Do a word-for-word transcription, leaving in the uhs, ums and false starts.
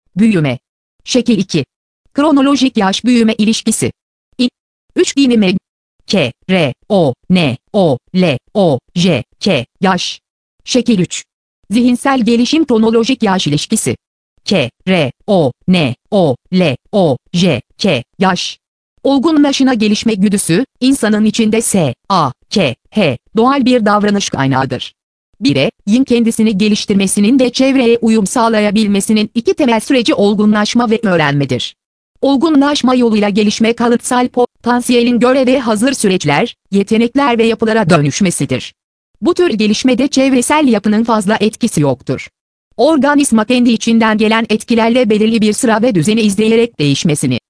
Büyüme. Şekil iki. Kronolojik yaş büyüme ilişkisi. İ. üç dinime. K, R, O, N, O, L, O, J, K, yaş. Şekil üç. Zihinsel gelişim kronolojik yaş ilişkisi. K, R, O, N, O, L, O, J, K, yaş. Olgunlaşına gelişme güdüsü, insanın içinde S, A, K, H, doğal bir davranış kaynağıdır. Bireyin kendisini geliştirmesinin ve çevreye uyum sağlayabilmesinin iki temel süreci olgunlaşma ve öğrenmedir. Olgunlaşma yoluyla gelişme kalıtsal potansiyelin göreve hazır süreçler, yetenekler ve yapılara dönüşmesidir. Bu tür gelişmede çevresel yapının fazla etkisi yoktur. Organizma kendi içinden gelen etkilerle belirli bir sıra ve düzeni izleyerek değişmesini